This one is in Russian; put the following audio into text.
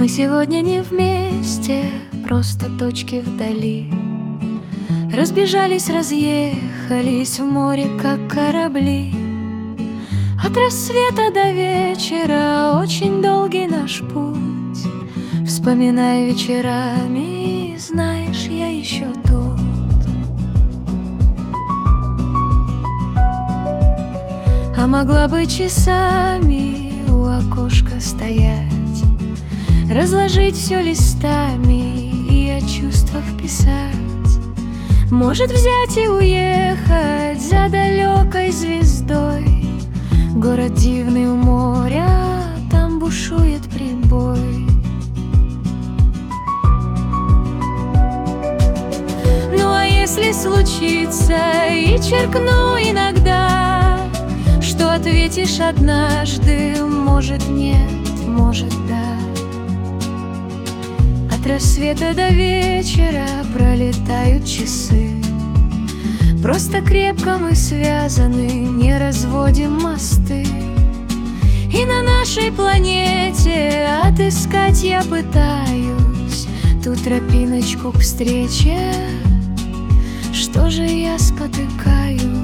Мы сегодня не вместе, просто точки вдали. Разбежались, разъехались в море, как корабли. От рассвета до вечера очень долгий наш путь. Вспоминай вечерами, знаешь, я еще тут. А могла бы часами у окошка стоять, разложить все листами и о чувствах писать. Может взять и уехать за далекой звездой. Город дивный у моря, там бушует прибой. Ну а если случится и черкну иногда, что ответишь однажды, может нет, может да. От рассвета до вечера пролетают часы. Просто крепко мы связаны, не разводим мосты. И на нашей планете отыскать я пытаюсь ту тропиночку к встрече. Что же я спотыкаюсь?